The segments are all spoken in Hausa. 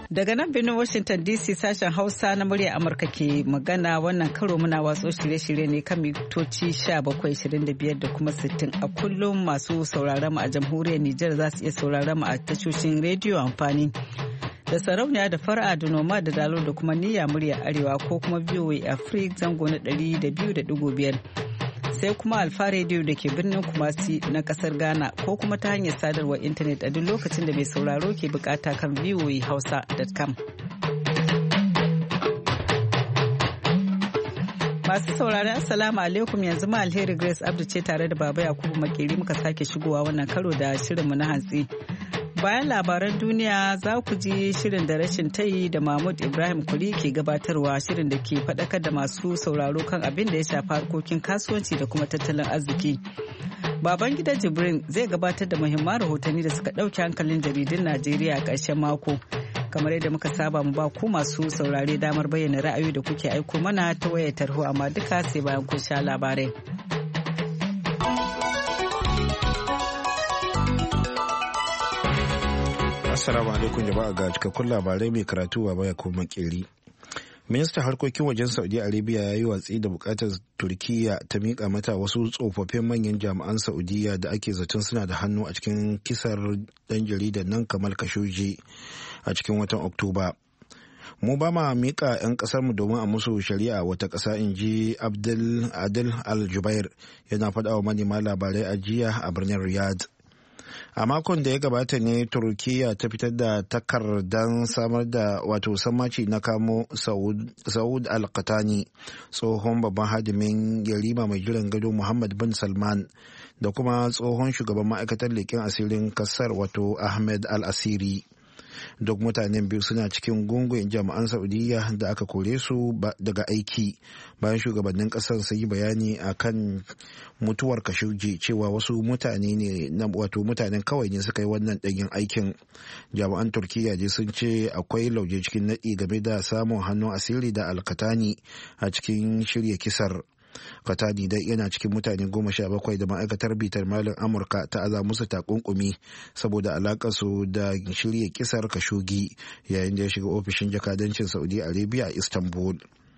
Daga nan birnin Washington DC sashen Hausa na murya Amurka ke magana wannan karo muna watso shirye-shirye ne kan mitoci 1725 da kuma 60 a kullum masu sauraron mu a jamhuriyar Nijar za su iya sauraron mu a tashoshin rediyo amfani da sarauniya da fara'a da noma da dalo da kuma niyya murya arewa ko kuma VOA Africa zango na 200.5 sai kuma Alfa Radio da ke birnin Kumasi na kasar Ghana ko kuma ta hanyar sadarwar intanet a duk lokacin da mai sauraro ke bukata kan voahausa.com. Masu saurari Assalamu alaikum, yanzu ma Alheri Grace Abdu ce tare da Baba Yakubu Makeri muka sake shigowa wannan karo da shirinmu na hantsi. Bayan labaran duniya za ku ji shirin da rashin tayi da Mahmud Ibrahim Kuri ke gabatarwa, shirin da ke faɗakar da masu sauraro kan abin da ya shafi harkokin kasuwanci da kuma tattalin arziki. Baban gida Jibrin zai gabatar da muhimman rahotanni da suka ɗauke hankalin jaridun Najeriya a ƙarshen mako. Kamar yadda muka saba mu ba ku masu saurare damar bayyana ra'ayoyi da kuke aiko mana ta wayar tarho, amma duka sai bayan kun sha labarai. Assalamu alaikum jama'a, ga cikakkun labarai mai karatu Baba Yakubu Makeri. Ministan harkokin wajen Saudi Arabia ya yi watsi da bukatar Turkiyya ta miƙa mata wasu tsofaffin manyan jami'an Saudiya da ake zaton suna da hannu a cikin kisar ɗan jaridar nan Kamal Khashoggi a cikin watan Oktoba. Mu ba ma miƙa 'yan ƙasarmu domin a musu shari'a wata ƙasa, in ji Adil Al-Jubair yana faɗa wa manema labarai a jiya a birnin Riyadh. A makon da ya gabata ne Turkiyya ta fitar da takardar samar da wato sammaci na kamo Saud Al-Qahtani, tsohon babban hadimin yarima mai jiran gado Muhammad bin Salman, da kuma tsohon shugaban ma'aikatar leƙen asirin kasar wato Ahmed Al-Asiri. Duk mutanen biyu suna cikin gungun jami'an Saudiya da aka kore su daga aiki bayan shugabannin kasar sun yi bayani a kan mutuwar Khashoggi cewa wasu mutane ne wato mutanen kawai ne suka yi wannan ɗanyen aikin. Jami'an Turkiyya dai sun ce akwai lauje cikin naɗi game da samun hannun asiri da Al-Qahtani a cikin shirya kisar. Qahtani dai yana cikin mutane 17 da ma'aikatar bitar malin Amurka ta aza musu takunkumi saboda alakarsu da shirya kisar Khashoggi yayin da ya shiga ofishin jakadancin Saudi Arabia a Istanbul.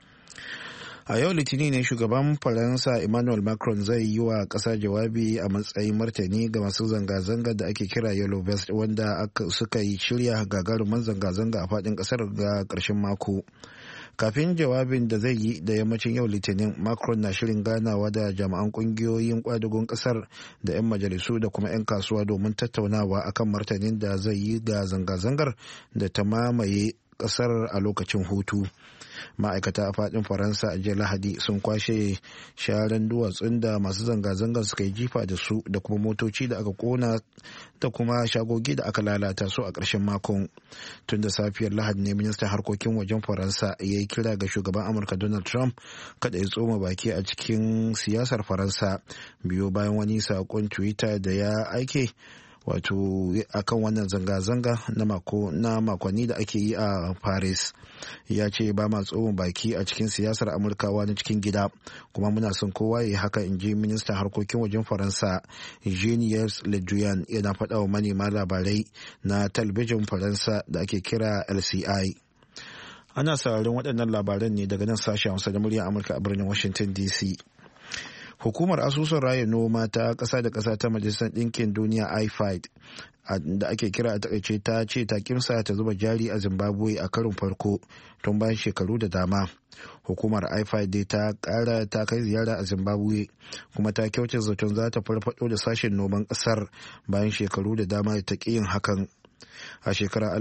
A yau Litinin ne shugaban Faransa Emmanuel Macron zai yi wa ƙasa jawabi a matsayin martani ga masu zanga-zanga da ake kira Yellow Vest, wanda suka yi shirya gagarumin zanga-zanga a faɗin ƙasar ga ƙarshen mako. Kafin jawabin da zai yi da yammacin yau Litinin, Macron na shirin ganawa da jami'an kungiyoyin kwadagon kasar da 'yan majalisu da kuma 'yan kasuwa domin tattaunawa akan martanin da zai yi ga zanga-zangar da ta mamaye kasar a lokacin hutu. Ma'aikata a fadin Faransa a jiya Lahadi sun kwashe sharan duwatsun da masu zanga-zangar suka yi jifa da su da kuma motoci da aka kona da kuma shagogi da aka lalata su a ƙarshen makon. Tun da safiyar Lahadi ne ministan harkokin wajen Faransa ya yi kira ga shugaban Amurka Donald Trump kada ya tsoma baki a cikin siyasar Faransa, biyo bayan wani saƙon Twitter da ya aike wato akan wannan zanga-zanga na makonni da ake yi a Paris. Ya ce ba ma tsohon baki a cikin siyasar Amurkawa na cikin gida, kuma muna son kowa ya haka, in ji ministan harkokin wajen Faransa Jean-Yves Le Drian yana faɗa wa manema labarai na talabijin Faransa da ake kira LCI. Ana sauraron waɗannan labaran ne daga nan sashen Hausa da muryar Amurka a birnin Washington DC. Hukumar asusun raya noma ta ƙasa da ƙasa ta Majalisar Ɗinkin Duniya IFAD da ake kira a takaice ta ce ta kimsa ta zuba jari a Zimbabwe a karin farko tun bayan shekaru da dama. Hukumar IFAD dai ta kai ziyara a Zimbabwe kuma ta kyauce zaton za ta farfado da sashen noman ƙasar bayan shekaru da dama da ta ƙi yin hakan. A shekarar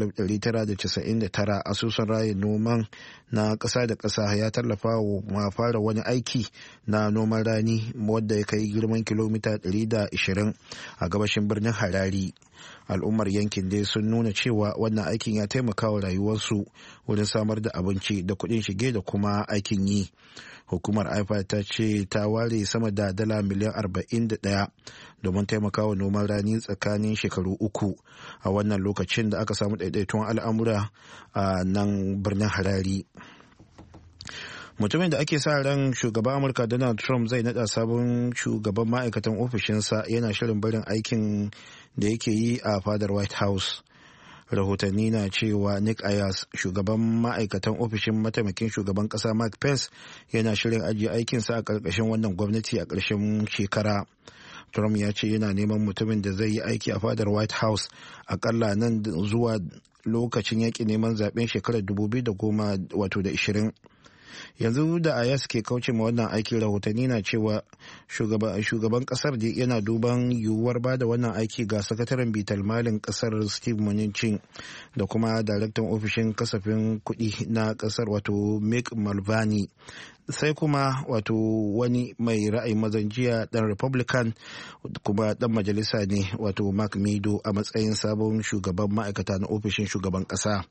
1999 asusun rayin noman na ƙasa da ƙasa ya tallafa wa fara wani aiki na noman rani wadda ya kai girman kilomita 120 a gabashin birnin Harare. Al'ummar yankin dai sun nuna cewa wannan aikin ya taimaka wa rayuwarsu wurin samar da abinci da kuɗin shige da kuma aikin yi. Hukumar IFAD ta ce ta ware sama da dala miliyan 41 domin taimakawa noman rani tsakanin shekaru uku a wannan lokacin da aka samu ɗaiɗaituwan al'amura a nan birnin Harare. Mutumin da ake sa ran shugaban Amurka Donald Trump zai nada sabon shugaban ma'aikatan ofishinsa yana shirin barin aikin da yake yi a fadar White House. rahotanni na cewa Nick Ayers, shugaban ma'aikatan ofishin mataimakin shugaban kasa Mike Pence, yana shirin ajiye aikinsa a ƙarƙashin wannan gwamnati a ƙarshen shekara. Trump ya ce yana neman mutumin da zai yi aiki a fadar White House akalla nan zuwa lokacin yaƙi neman zaben shekarar 2020. Yanzu da Ayers ke kauce ma wannan aiki, rahotanni na cewa shugaban kasar yana duban yiwuwar ba da wannan aiki ga sakataren bitar malin kasar Steve Mnuchin da kuma daraktan ofishin kasafin kuɗi na kasar wato Mick Mulvaney, sai kuma wato wani mai ra'ayin mazan jiya dan Republican kuma dan majalisa ne wato Mark Meadows a matsayin sabon shugaban ma'aikata na ofishin shugaban kasa.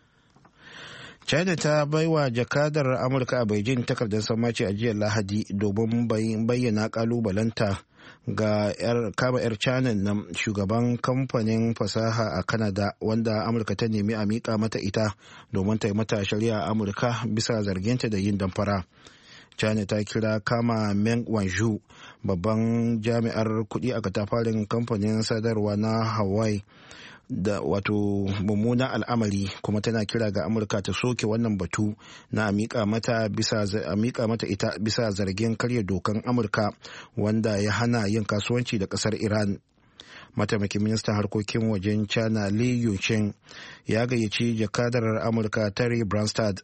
China ta baiwa jakadar Amurka a Beijing takardar sammaci a jiya Lahadi domin bayyana kalubalanta ga kama 'yar China na shugaban kamfanin fasaha a Canada, wanda Amurka ta nemi a miƙa mata ita domin ta yi mata shari'a a Amurka bisa zarginta da yin damfara. China ta kira kama Meng Wanzhou, babban jami'ar kuɗi a katafarin kamfanin sadarwa na Hawaii, da wato mummunan al'amari, kuma tana kira ga Amurka ta soke wannan batu na a miƙa mata ita bisa zargin karya dokan Amurka wanda ya hana yin kasuwanci da ƙasar Iran. Mataimakin ministan harkokin wajen China Li Yucheng ya gayyaci jakadar Amurka Terry Branstad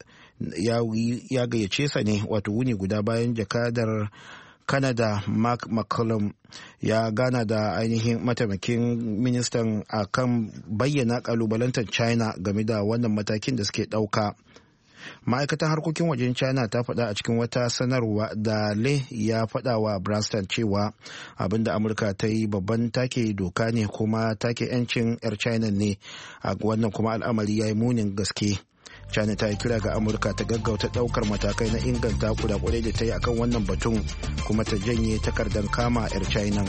ya gayyace sa ne wato wuni guda bayan jakadar Canada Mark McCallum ya gana da ainihin mataimakin ministan a kan bayyana kalubalantar China game da wannan matakin da suke ɗauka. Ma'aikatan harkokin wajen China ta faɗa a cikin wata sanarwa da Le ya faɗa wa Branstad cewa abinda Amurka ta yi babban take doka ne kuma take 'yancin 'yar China ne, a wannan kuma al'amari ya yi munin gaske. China ta yi kira ga Amurka ta gaggauta daukar matakai na inganta kudakudai da ta yi akan wannan batun kuma ta janye takardar kama 'yar China.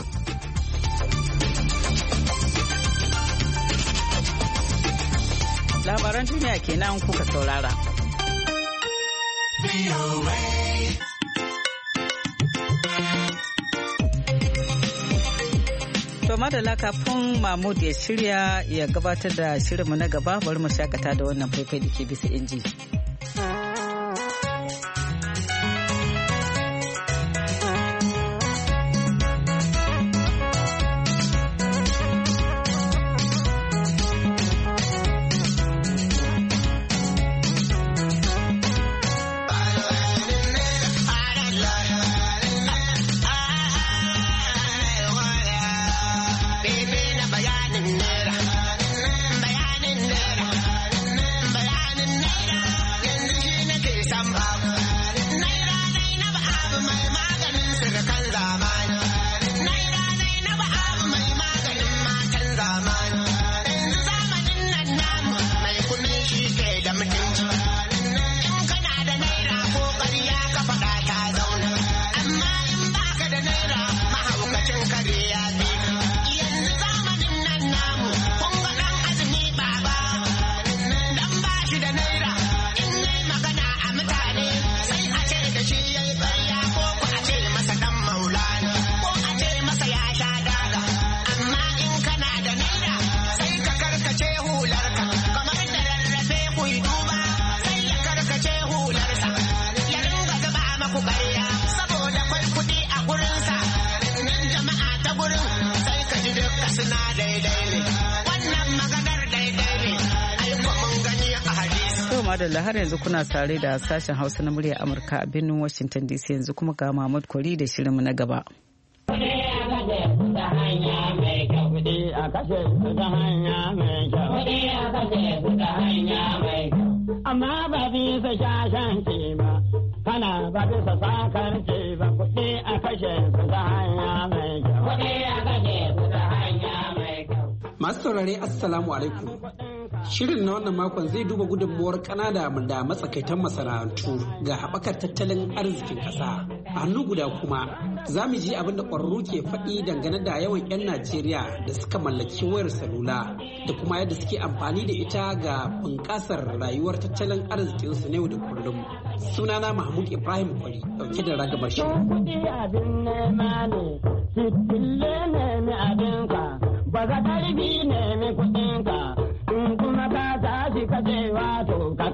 Labaran duniya kenan kuka saurara. To madalla, kafin Mahmud ya shirya ya gabatar da shirinmu na gaba, bari mu shakata da wannan faifai da ke bisa inji. Har yanzu kuna sare da sashen Hausa na murya Amurka a birnin Washington DC. Yanzu kuma ga Mahmud Kwari da shirinmu na gaba. Amma ba bisa shashanci ba, kana ba bisa sakarci ba, kuɗi a kashe su ta hanya mai kyau. Kuɗi a kashe su ta hanya mai kyau. Masu saurare Assalamu alaikum. Shirin na wannan makon zai duba gudunmuwar Kanada da matsakaitan masana'antu ga haɓakar tattalin arzikin ƙasa. A hannu guda kuma za mu ji abin da ƙwararru ke faɗi dangane da yawan 'yan Najeriya da suka mallaki wayar salula da kuma yadda suke amfani da ita ga bunƙasar rayuwar tattalin arzikinsu na yau da kullum. Sunana Mahmud Ibrahim Kwari ɗauke da ragamar shirin. Ba za ƙarfi nemi kuɗinka, in kuma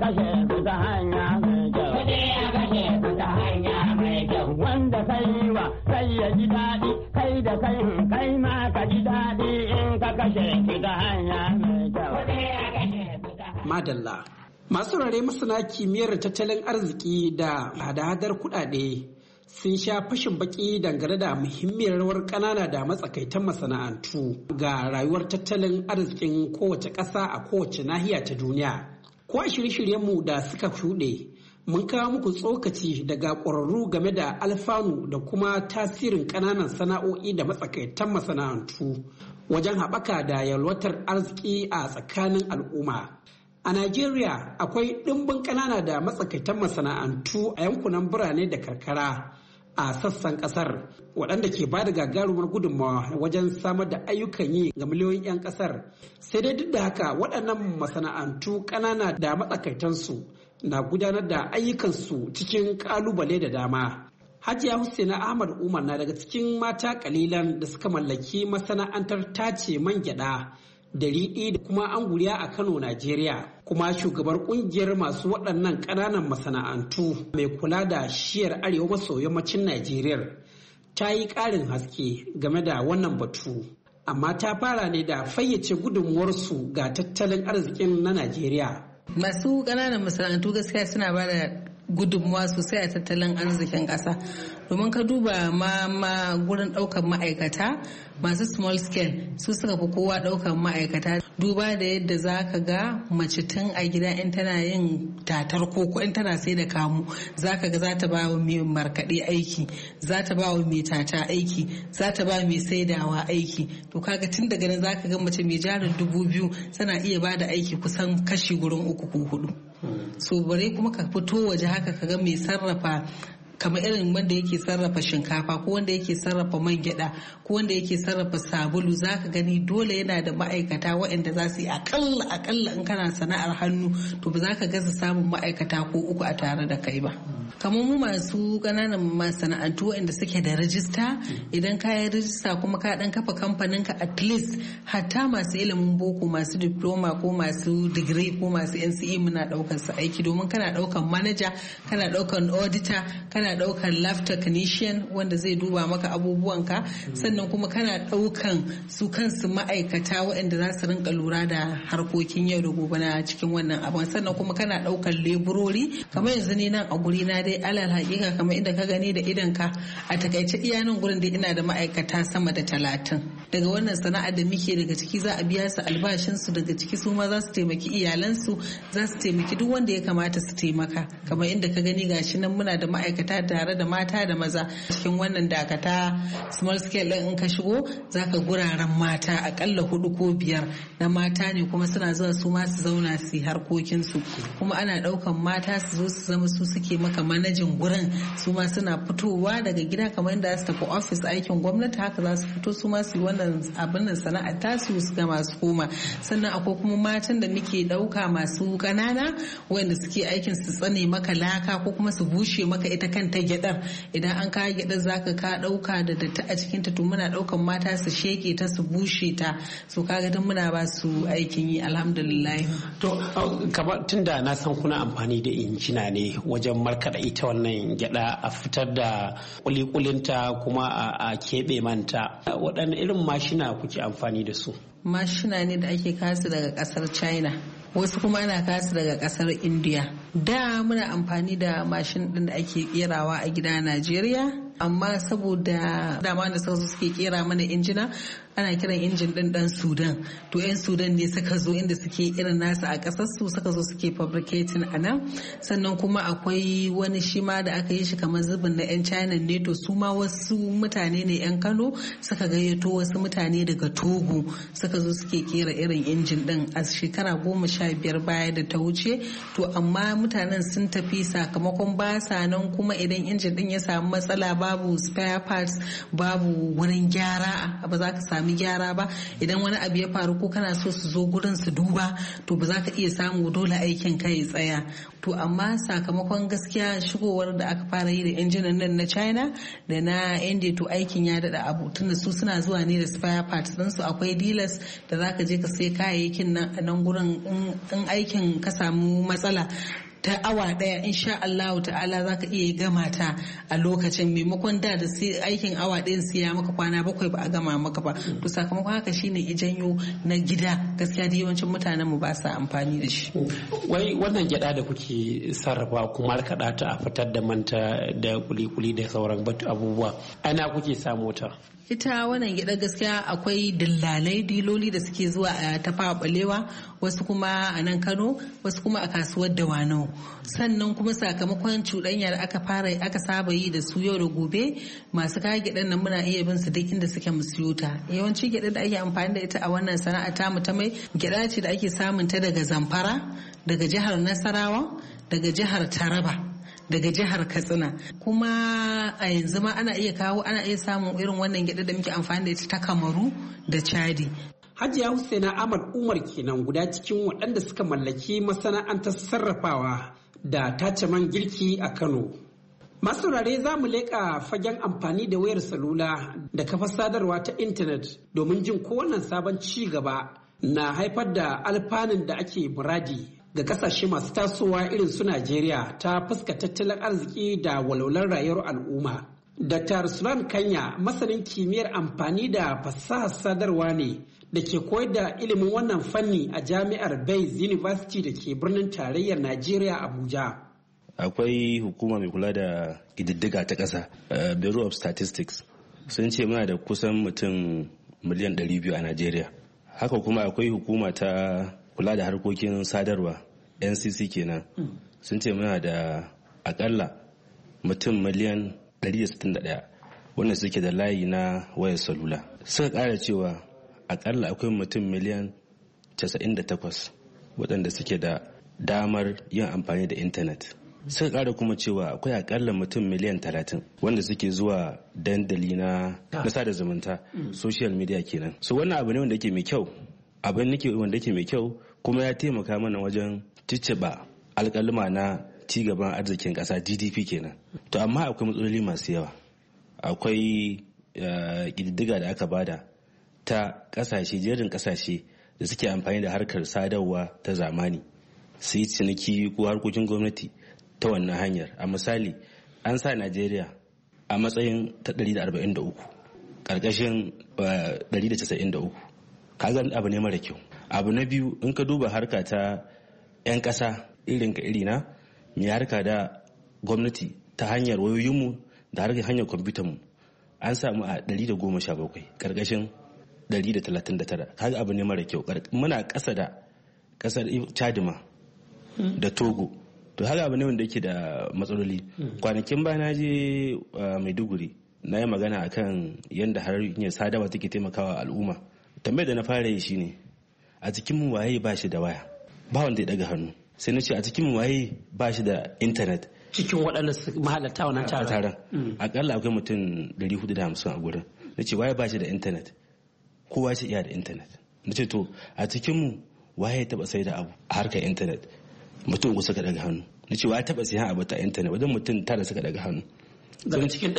kashe su ta hanya mai kyau. Kuɗi a kashe su ta hanya mai kyau. Wanda kai wa sai ya ji daɗi, kai da kai ma ka ji daɗi in ka kashe su ta hanya mai kyau. Kuɗi a kashe su ta hanya. Madalla. Masu rare masana kimiyyar tattalin arziki da hada-hadar kuɗaɗe sun sha fashin baki dangane da muhimmiyar rawar ƙanana da matsakaitan masana'antu ga rayuwar tattalin arzikin kowace ƙasa a kowace nahiya ta duniya. Ko a shirye-shiryenmu da suka shuɗe, mun kawo muku tsokaci daga ƙwararru game da alfanu da kuma tasirin ƙananan sana'o'i da matsakaitan masana'antu wajen haɓaka da yalwatar arziki a tsakanin al'umma. A Najeriya akwai ɗimbin ƙanana da matsakaitan masana'antu a yankunan birane da karkara a sassan ƙasar waɗanda ke ba da gagarumar gudunmawa wajen samar da ayyukan yi ga miliyoyin 'yan ƙasar. Sai dai duk da haka waɗannan masana'antu ƙanana da matsakaitansu na gudanar da ayyukansu cikin ƙalubale da dama. Hajiya Hussaina Ahmad Umar na daga cikin mata ƙalilan da suka mallaki masana'antar tace man gyaɗa da riɗi da kuma anguriya a Kano, Najeriya, kuma shugabar kungiyar masu waɗannan ƙananan masana'antu mai kula da shiyar arewa maso yammacin Najeriya ta yi ƙarin haske game da wannan batu, amma ta fara ne da fayyace gudunmuwarsu ga tattalin arzikin na Najeriya. Masu ƙananan masana'antu gaskiya suna ba da gudunmuwa sosai a tattalin arzikin ƙasa, domin ka duba ma gurin ɗaukar ma'aikata masu small scale su suka fi kowa ɗaukar ma'aikata, duba da yadda za ka ga mace tun a gida in tana yin tatar koko in tana sai da kamu za ka ga za ta ba wa mai markaɗe aiki, za ta ba wa mai tata aiki, za ta ba mai saidawa aiki. To kaga tun daga nan za ka ga mace mai jarin 2,000 tana iya ba da aiki kusan kashi gurin 3 ko 4. So bare kuma ka fito waje haka ka ga mai sarrafa kamar irin wanda yake sarrafa shinkafa ko wanda yake sarrafa man gyada ko wanda yake sarrafa sabulu, za ka gani dole yana da ma'aikata waɗanda za su yi akalla in kana sana'ar hannu to ba za ka gaza samun ma'aikata ko 3 a tare da kai ba. Kamar mu masu ƙananan masana'antu waɗanda suke da rajista, idan ka yi rajista kuma ka ɗan kafa kamfanin ka, at least hatta masu ilimin boko, masu diploma ko masu digiri ko masu NCE muna ɗaukar su aiki, domin kana ɗaukar manaja, kana ɗaukar auditor, kana ɗaukar lab technician wanda zai duba maka abubuwanka, sannan kuma kana ɗaukan su kansu ma'aikata waɗanda za su rinka lura da harkokin yau da gobe na cikin wannan abin, sannan kuma kana ɗaukar leburori. Kamar yanzu ne nan a guri na dai alal haƙiƙa kamar inda ka gani da idan ka a takaice iya nan gurin da ina da ma'aikata sama da 30. Daga wannan sana'ar da muke daga ciki za a biya su albashinsu, daga ciki su ma za su taimaki iyalansu, za su taimaki duk wanda ya kamata su taimaka. Kamar inda ka gani gashi nan muna da ma'aikata tare da mata da maza cikin wannan dakata small scale ɗin in ka shigo za ka guraren mata akalla 4 ko 5 na mata ne, kuma suna zuwa su ma su zauna su yi harkokinsu, kuma ana ɗaukan mata su zo su zama su suke maka manajin gurin, su ma suna fitowa daga gida kamar yadda su tafi ofis aikin gwamnati haka za su fito su ma su yi wannan abin nan sana'ar tasu su ga masu koma. Sannan akwai kuma matan da muke ɗauka masu ƙanana wanda suke aikin su tsane maka laka ko kuma su bushe maka ita kanta gyadar. Idan an kawo gyadar zaka ka ɗauka da datti a cikin ta, to muna ɗaukan mata su sheke ta su bushe ta, so kaga dan muna ba su aikin yi alhamdulillah. To kamar tunda na san kuna amfani da injina ne wajen markaɗa ita wannan gyada a fitar da kulikulinta kuma a keɓe manta, waɗanne irin mashina kuke amfani da su? Mashina ne da ake kasu daga ƙasar China, wasu kuma ana kasu daga ƙasar India. Da muna amfani da mashin ɗin da ake kerawa a gida Najeriya, amma saboda dama da suke kera mana injina ana kiran injin din dan Sudan, to 'yan Sudan ne suka zo inda suke irin nasu a ƙasar su suka zo suke fabricating a nan. Sannan kuma akwai wani shi ma da aka yi shi kamar zubin na 'yan China ne, to su ma wasu mutane ne 'yan Kano suka gayyato wasu mutane daga Togo suka zo suke kera irin injin din a shekara 15 baya da ta wuce. To amma mutanen sun tafi sakamakon ba sa nan, kuma idan injin din ya samu matsala ba babu spare parts, babu wurin gyara, ba za ka sami gyara ba. Idan wani abu ya faru ko kana so su zo gurin su duba, to ba za ka iya samu, dole aikin ka ya tsaya. To amma sakamakon gaskiya shigowar da aka fara yi da injinan nan na China da na India, to aikin ya dada abu, tunda su suna zuwa ne da spare parts din su. Akwai dealers da za ka je ka sai kayayyakin nan gurin. In aikin ka samu matsala ta awa daya, insha Allah ta'ala za ka iya gama ta a lokacin, maimakon da sai aikin awa ɗayan sai ya maka kwana 7 ba a gama maka ba. To sakamakon haka shine ijanyo na gida gaskiya da yawancin mutanen mu ba sa amfani da shi. Wai wannan gyada da kuke sarrafa kuma kada ta a fitar da manta da kuli-kuli da sauran abubuwa, ana kuke samu ta? Ita wannan gida gaskiya akwai dillalai, diloli da suke zuwa a Tafawa Balewa, wasu kuma a nan Kano, wasu kuma a kasuwar Dawanau. Sannan kuma sakamakon cuɗanya da aka saba yi da su yau da gobe, masu kayan gidan nan muna iya bin su duk inda suke mu siyo ta. Yawanci gidan da ake amfani da ita a wannan sana'a ta mu ta mai, gida ce da ake samun ta daga Zamfara, daga jihar Nasarawa, daga jihar Taraba, daga jihar Katsina. Kuma a yanzu ma ana iya samun irin wannan gyada da muke amfani da ita ta Kamaru da Chadi. Hajiya Husaina Ahmad Umar kenan guda cikin waɗanda suka mallaki masana'antar sarrafawa da tace man girki a Kano. Masu saurare za mu leƙa fagen amfani da wayar salula da kafar sadarwa ta intanet domin jin ko wannan sabon ci gaba na haifar da alfanun da ake muradi ga kasashe masu tasowa irin su Najeriya ta fuska tattalin arziki da walwalar rayuwar al'umma. Dr. Sulan Kanya, masanin kimiyyar amfani da fasahar sadarwa ne da ke koyar da ilimin wannan fanni a jami'ar Bayes University da ke birnin tarayyar Najeriya Abuja. Akwai hukuma mai kula da ƙididdiga ta ƙasa, Bureau of Statistics, sun ce muna da kusan mutum miliyan 200 a Najeriya. Haka kuma akwai hukuma ta kula da harkokin sadarwa, NCC kenan, sun ce muna da akalla mutum miliyan 161 wanda suke da layi na wayar salula. Suka ƙara cewa akalla akwai mutum miliyan 98 waɗanda suke da damar yin amfani da intanet. Suka ƙara kuma cewa akwai akalla mutum miliyan 30 wanda suke zuwa dandali na sada zumunta, social media kenan. So wannan abu ne wanda yake mai kyau, wanda yake mai kyau, kuma ya taimaka mana wajen cicciɓa alƙaluma na cigaban arzikin ƙasa, GDP kenan. To amma akwai matsaloli masu yawa. Akwai ƙididdiga da aka bada ta ƙasashe, jerin ƙasashe da suke amfani da harkar sadarwa ta zamani, su yi ciniki ko harkokin gwamnati ta wannan hanyar. A misali, an sa Najeriya a matsayin ta 143 ƙarƙashin 193. Kaga abu ne mara kyau. Abu na biyu, in ka duba harka ta 'yan ƙasa irin ka irina, mai harka da gwamnati ta hanyar wayoyinmu da hanyar kwamfutanmu, an samu a 117 ƙarƙashin 139. Kaga abu ne mara kyau. Muna ƙasa da ƙasar Chadima da Togo. To haka abu ne wanda yake da matsaloli. Kwanakin ba na je Maiduguri, na yi magana akan yadda hanyar sadarwa take taimakawa al'umma. Tambayar da na fara yi shine, a cikinmu waye ba shi da waya? Ba wanda ya daga hannu. Sai na ce a cikinmu waye ba shi da intanet? Cikin waɗanda mahalarta wannan taron. Akalla akwai mutum 450 a gurin. Na ce waye ba shi da intanet? Kowa ce iya da intanet. Na ce to a cikinmu waye taɓa sai da abu a harkar intanet? Mutum uku suka daga hannu. Na ce waye taɓa sayan abu ta intanet? Wajen mutum 9 suka daga hannu. Daga cikin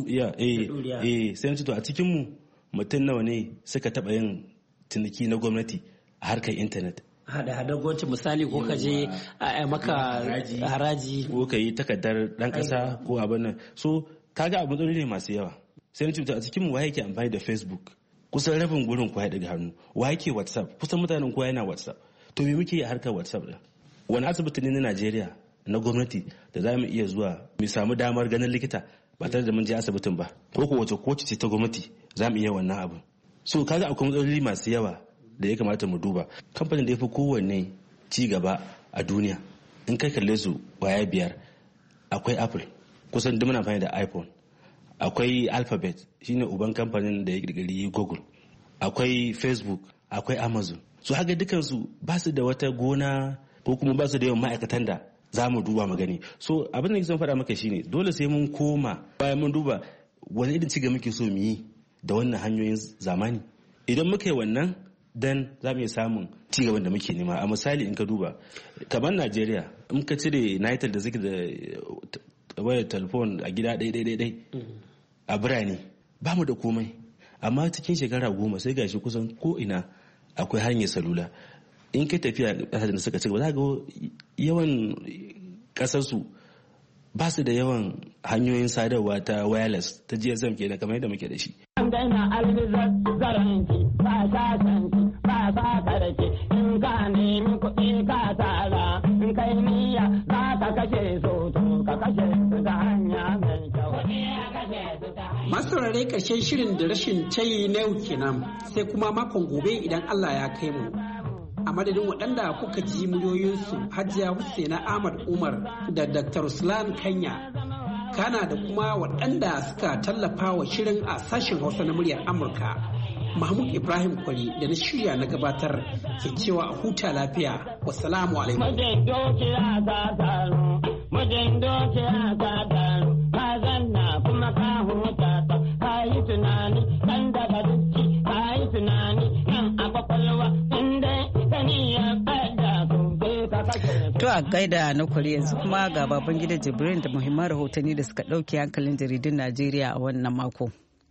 400? Sai na ce to a cikinmu mutum nawa ne suka taɓa yin ciniki na gwamnati a harkar intanet? Hada gwamnati misali, ko ka je a maka haraji, ko ka yi takardar ɗan ƙasa ko abin nan. So kaga abu matsaloli ne masu yawa. Sai na ce a cikin mu waye ke amfani da Facebook? Kusan rabin gurin kowa daga hannu. Waye ke WhatsApp? Kusan mutanen kowa yana WhatsApp. To me muke yi a harkar WhatsApp din? Wani asibiti ne na Najeriya na gwamnati da za mu iya zuwa mu samu damar ganin likita ba tare da mun je asibitin ba? Ko ko wace koci ce ta gwamnati za mu iya wannan abu? So kaga akwai matsaloli masu yawa da ya kamata mu duba. Kamfanin da ya fi kowanne ci gaba a duniya, in kai kalle su waya 5, akwai Apple, kusan duk muna amfani da iPhone. Akwai Alphabet, shine uban kamfanin da ya kirkiri Google. Akwai Facebook, akwai Amazon. So haka dukansu ba su da wata gona ko kuma ba su da yawan ma'aikatan da za mu duba mu gani. So abin da son faɗa maka shine dole sai mun koma bayan mun duba wani irin cigaba muke so mu yi da wannan hanyoyin zamani. Idan muka yi wannan dan za mu iya samun cigaban da muke nema. A misali in ka duba kamar Najeriya, in ka cire Nitel da suke da wayar telefon a gida ɗai a birane ba mu da komai, amma cikin shekara 10 sai gashi kusan ko ina akwai hanyar salula. In ka tafiya ƙasashen da suka ci gaba za ga yawan ƙasarsu ba su da yawan hanyoyin sadarwa ta wireless ta GSM kenan kamar yadda muke da shi. An daina albizaranki ba shashanki ba sakarki in ka nemi kuɗi ka tara in kai niyya za ka kashe su to ka kashe su ta hanya mai kyau. Masu saurare ƙarshen shirin da rashin tayi na yau kenan sai kuma makon gobe idan Allah ya kai mu. A madadin waɗanda kuka ji muryoyinsu Hajiya Hussaina Ahmad Umar da Dr. Ruslan Kanya, kana da kuma waɗanda suka tallafa wa shirin a sashen Hausa na muryar Amurka. Mahmud Ibrahim Kwari da na shirya na gabatar ke cewa a huta lafiya. Wassalamu alaikum. To a gaida na kwari yanzu kuma ga baban gida Jibrin da muhimman rahotanni da suka ɗauke hankalin jaridun Najeriya a wannan mako.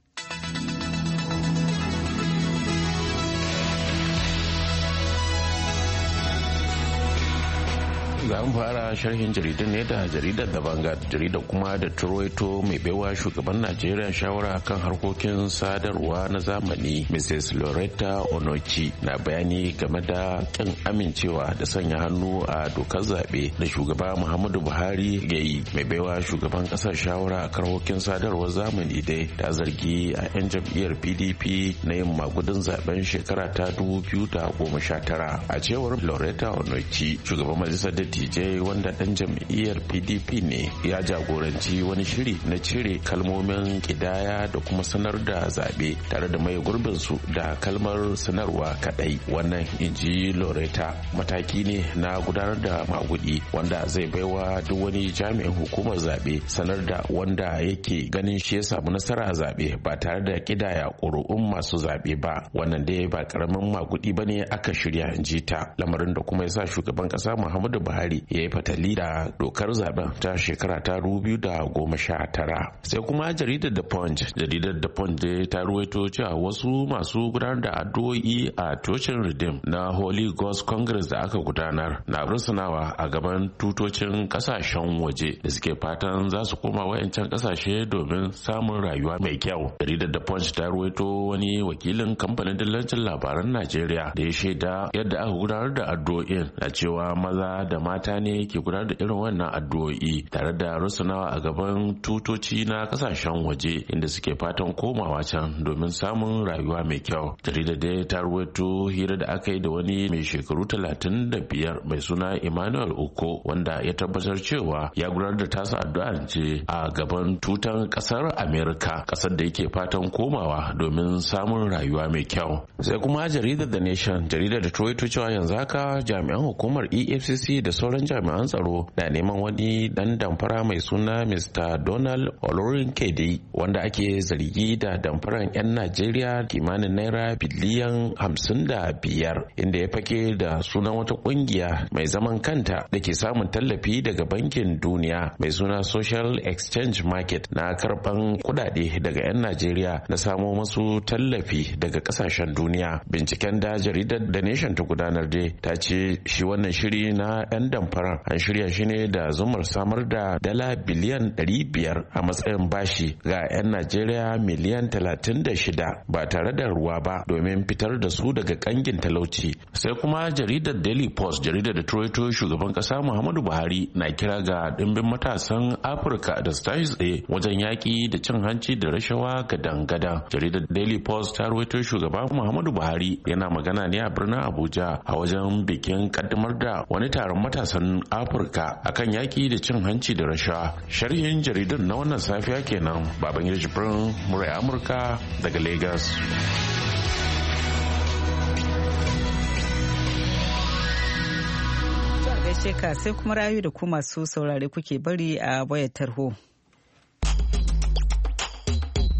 za mu fara sharhin jaridar ne da jaridar da Vanguard, jaridar kuma da Troito mai baiwa shugaban Najeriya shawara kan harkokin sadarwa na zamani Mrs. Loretta Onochi na bayani game da kin amincewa da sanya hannu a dokar zaɓe da shugaba Muhammadu Buhari ya yi. Mai baiwa shugaban ƙasar shawara kan harkokin sadarwar zamani dai ta zargi a 'yan jam'iyyar PDP na yin magudin zaben shekara ta 2019. A cewar Loretta Onochi, shugaban majalisar dattijai wanda dan jam'iyyar PDP ne ya jagoranci wani shiri na cire kalmomin kidaya da kuma sanar da zabe tare da mai gurbin su da kalmar sanarwa kadai. Wannan inji Loretta mataki ne na gudanar da magudi wanda zai baiwa duk wani jami'in hukumar zabe sanar da wanda yake ganin shi ya samu nasara a zabe ba tare da kidaya ƙuri'un masu zabe ba. Wannan dai ba karamin magudi bane aka shirya, inji ta, lamarin da kuma yasa shugaban kasa Muhammadu Buhari ya yi fatali da dokar zaben ta shekara ta 2019. Sai kuma jaridar The Punch da ta ruwaito cewa wasu masu gudanar da addu'o'i a cocin Redeem na Holy Ghost Congress da aka gudanar na rusunawa a gaban tutocin kasashen waje da suke fatan za su koma wayancan kasashe domin samun rayuwa mai kyau. Jaridar The Punch ta ruwaito wani wakilin kamfanin dillancin labaran Najeriya da ya shaida yadda aka gudanar da addu'o'in na cewa maza da mata ne ke gudanar da irin wannan addu'o'i tare da rusunawa a gaban tutoci na kasashen waje inda suke fatan komawa can domin samun rayuwa mai kyau. Jaridar da ta ruwaito hira da aka yi da wani mai shekaru 35 mai suna Emmanuel Uko wanda ya tabbatar cewa ya gudanar da tasa addu'ar ce a gaban tutan kasar America, kasar da yake fatan komawa domin samun rayuwa mai kyau. Sai kuma jaridar The Nation, jaridar da ta ruwaito cewa yanzu haka jami'an hukumar EFCC da sauran jami'an tsaro na neman wani dan damfara mai suna Mr. Donald Olorunkede wanda ake zargi da damfaran 'yan Najeriya kimanin naira biliyan 55 inda ya fake da sunan wata kungiya mai zaman kanta da ke samun tallafi daga bankin duniya mai suna Social Exchange Market na karban kudade daga 'yan Najeriya na samo masu tallafi daga kasashen duniya. Binciken da jaridar The Nation ta gudanar dai ta ce shi wannan shiri na 'yan damfaran an shirya shi ne da zumar samar da dala biliyan 500 a matsayin bashi ga 'yan Najeriya miliyan 36 ba tare da ruwa ba domin fitar da su daga kangin talauci. Sai kuma jaridar Daily Post, jaridar da Troito shugaban kasa Muhammadu Buhari na kira ga dimbin matasan Afirka da su tashi tsaye wajen yaki da cin hanci da rashawa gadan-gadan. Jaridar Daily Post ta ruwaito shugaba Muhammadu Buhari yana magana ne a birnin Abuja a wajen bikin kaddamar da wani taron matasan Afirka akan yaki da cin hanci da rashawa. Sharhin jaridar na wannan safiya kenan. Babangida Jibrin, murai Amurka daga Lagos. Sheka sai kuma rayu da ku masu saurare kuke bari a wayar tarho.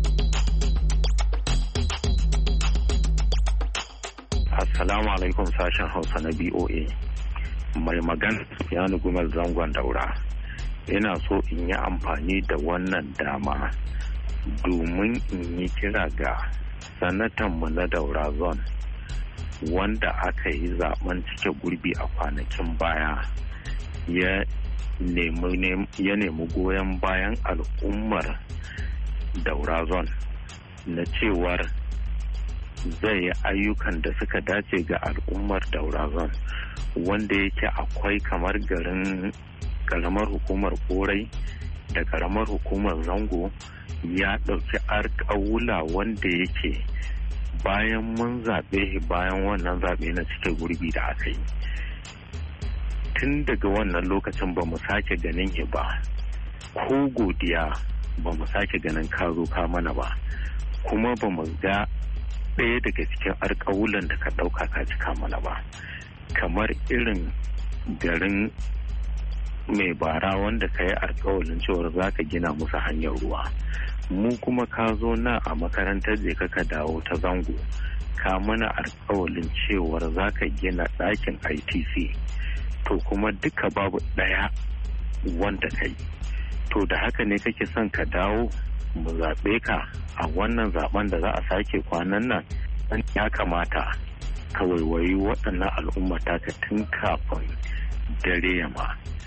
Assalamu alaikum sashen Hausa na BOA. Mai magana ya nugumar zangon daura. Ina so in yi amfani da wannan dama domin in yi kira ga sanatanmu na daura zone wanda aka yi zaben cike gurbi a kwanakin baya ya nemi goyon bayan al'ummar daura zone na cewar zai yi ayyukan da suka dace ga al'ummar daura zone wanda yake akwai kamar garin karamar hukumar korai da karamar hukumar zango ya ɗauki alƙawula wanda yake bayan mun zaɓe bayan wannan zaɓe na cike gurbi da aka yi tun daga wannan lokacin ba mu sake ganin shi ba ko godiya ba mu sake ganin ka zo ka mana ba kuma ba mu ga ɗaya daga cikin alƙawulan da ka ɗauka ka cika mana ba kamar irin garin mai bara wanda ka yi alƙawalin cewar za ka gina musu hanyar ruwa mu kuma ka zo na a makarantar da ka dawo ta zango ka mana alƙawalin cewar za ka gina ɗakin ITC to kuma duka babu ɗaya wanda ka yi to da haka ne kake son ka dawo mu zaɓe ka a wannan zaɓen da za a sake kwanan nan ya kamata ka waiwayi waɗannan al'umma taka tun kafin dare yamma.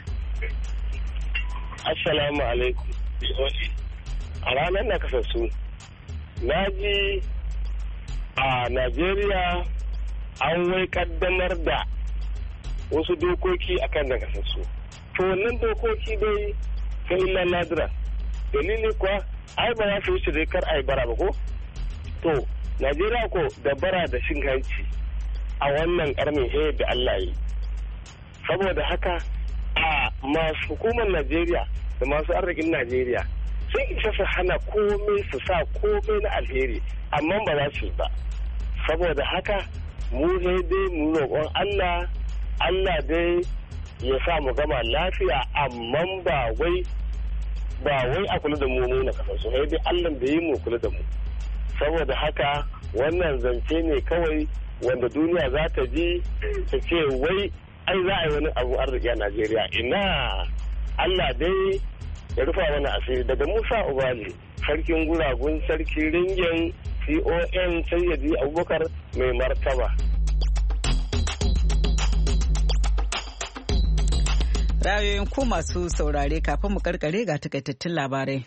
Assalamu alaikum. A ranar na kasassu, na ji a Najeriya an wai kaddamar da wasu dokoki akan na kasassu. To wannan dokoki dai sai illa nadira. Dalili kuwa ai ba za su wuce dai kar ai bara ba ko? To Najeriya ko da bara da shin hanci a wannan karnin da Allah yi. Saboda haka a masu hukumar Najeriya da masu arzikin Najeriya sun isa su hana komai su sa komai na alheri amma ba za su ba. Saboda haka mu sai dai mu roƙon Allah dai ya sa mu gama lafiya amma ba wai a kula da mu na kasar su sai dai Allah da yi mu kula da mu. Saboda haka wannan zance ne kawai wanda duniya za ta ji ta ce wai ai za a yi wani abu arziki a Najeriya. Ina Allah dai ya rufa wani asiri. Daga Musa Ubali, sarkin guragun sarki ringin CON Sayyidi Abubakar mai martaba. Ra'ayoyin ku masu saurare kafin mu karkare ga takaitattun labarai.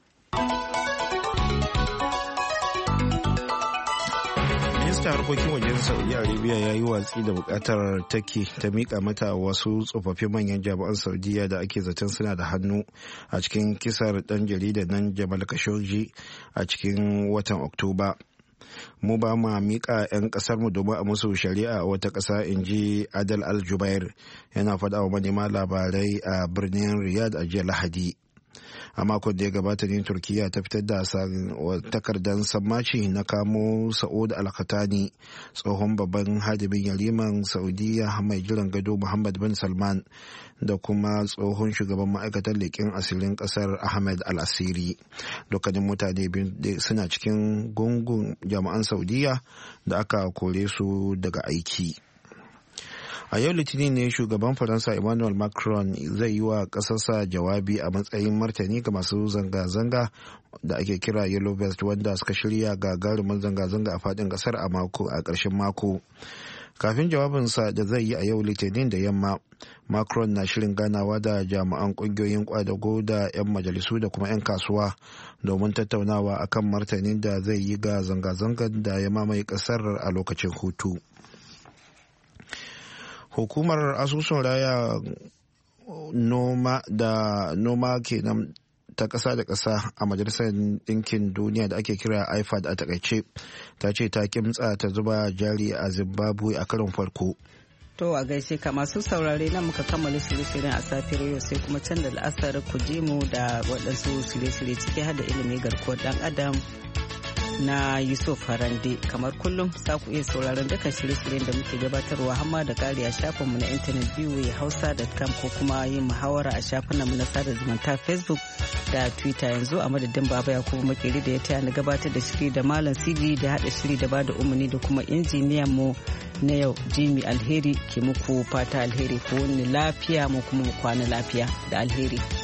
harkokin wajen saudi arabia ya yi watsi da bukatar take ta mika mata wasu tsofaffin manyan jami'an saudiya da ake zaton suna da hannu a cikin kisar dan jarida nan jamal khashoggi a cikin watan oktoba. Mu ba ma mika 'yan kasar mu domin a musu shari'a a wata ƙasa, in ji Adel Al-Jubair yana faɗa wa manema labarai a birnin Riyadh a jiya Lahadi. A makon da ya gabata ne Turkiyya ta fitar da takardar sammaci na kamo Sa'ud Al-Khatani, tsohon babban hadimin yariman Saudiya mai jiran gado Muhammad bin Salman, da kuma tsohon shugaban ma'aikatar leƙen asirin ƙasar Ahmed Al-Asiri. Dukkanin mutane biyu suna cikin gungun jami'an Saudiya da aka kore su daga aiki. A yau Litinin ne shugaban Faransa Emmanuel Macron zai yi wa ƙasarsa jawabi a matsayin martani ga masu zanga-zanga da ake kira Yellow Vest, wanda suka shirya gagarumin zanga-zanga a faɗin ƙasar a ƙarshen mako. Kafin jawabinsa da zai yi a yau Litinin da yamma, Macron na shirin ganawa da jami'an ƙungiyoyin ƙwadago da 'yan majalisu da kuma 'yan kasuwa domin tattaunawa akan martanin da zai yi ga zanga-zangar da ya mamaye ƙasar a lokacin hutu. Hukumar asusun raya noma kenan ta ƙasa da ƙasa a majalisar ɗinkin duniya da ake kira IFAD a takaice, ta ce ta kimtsa ta zuba jari a Zimbabwe a karon farko. To a gaishe ka masu saurare na muka kammala shirye-shiryen a safiyar yau, sai kuma can da la'asar ku ji mu da waɗansu shirye-shirye ciki har da ilimi garkuwar ɗan adam na Yusuf Harande. Kamar kullum za ku iya sauraron dukkan shirye-shiryen da muke gabatarwa hamma da ƙari a shafinmu na intanet voahausa.com ko kuma yin muhawara a shafinmu na sada zumunta Facebook da Twitter. Yanzu a madadin Baba Yakubu Makeri da ya taya na gabatar da shiri, da Malam Sidi da haɗa shiri da bada umarni, da kuma injiniyan mu na yau. Jimmy Alheri ke muku fata alheri, ko wani lafiya mu kuma mu kwana lafiya da alheri.